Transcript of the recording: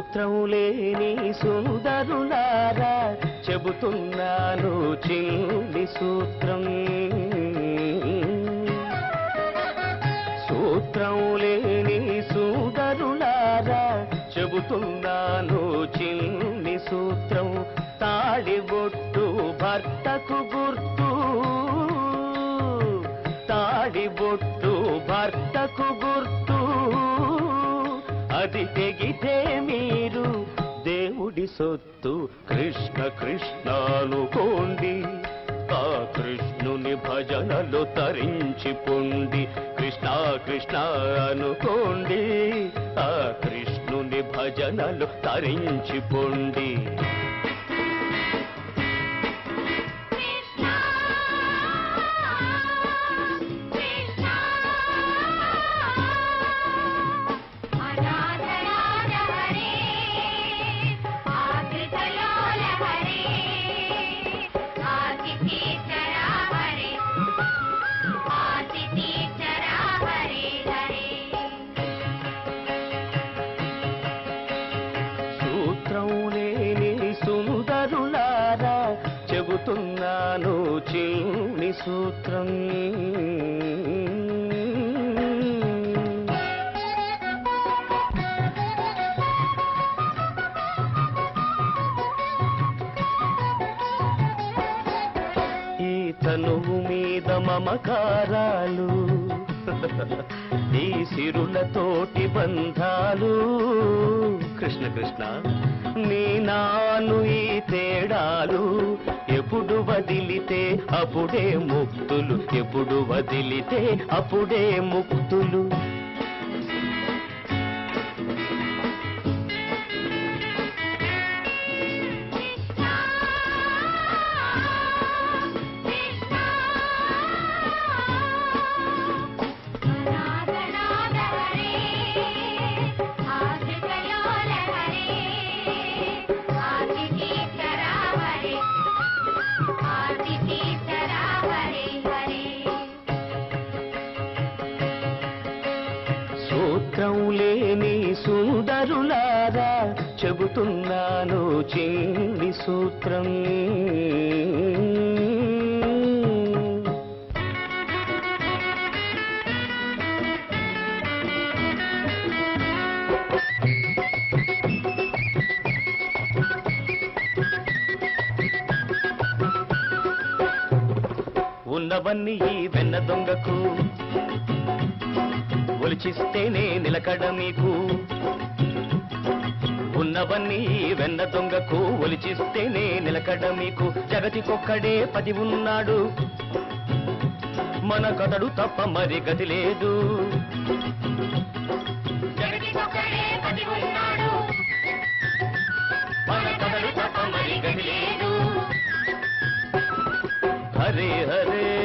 సూత్రం లేని సుందరులారా చెబుతున్నాను చిన్ని సూత్రం. సూత్రం లేని సుందరులారా చెబుతున్నాను చిన్ని సూత్రం. తాళిబొట్టు భర్తకు గుర్తు, తాళిబొట్టు భర్తకు గుర్తు. అది తెగితే మీరు దేవుడి సొత్తు. కృష్ణ కృష్ణ అనుకోండి, ఆ కృష్ణుని భజనలు తరించి పొండి. కృష్ణ కృష్ణ అనుకోండి, ఆ కృష్ణుని భజనలు తరించి పొండి. సుందరులారా చెబుతున్నాను చిన్ని సూత్రం. ఈ తనువు మీద మమకారాలు, ఈ సిరులతోటి బంధాలు. కృష్ణ కృష్ణ నీ నాను ఈ తేడాలు. ఎప్పుడు వదిలితే అప్పుడే ముక్తులు, ఎప్పుడు వదిలితే అప్పుడే ముక్తులు. సూత్రం లేని సుందరులారా చెబుతున్నాను చిన్ని సూత్రం. ఉన్నవన్నీ ఈ వెన్న దొంగకు, ఒలిచిస్తేనే నిలకడ మీకు. ఉన్నవన్నీ వెన్న దొంగకు, ఒలిచిస్తేనే నిలకడ మీకు. జగతికొక్కడే పది ఉన్నాడు, మనకతడు తప్ప మరి గతి లేదు. మనకతడు తప్ప మరి గతి లేదు. హరే హరే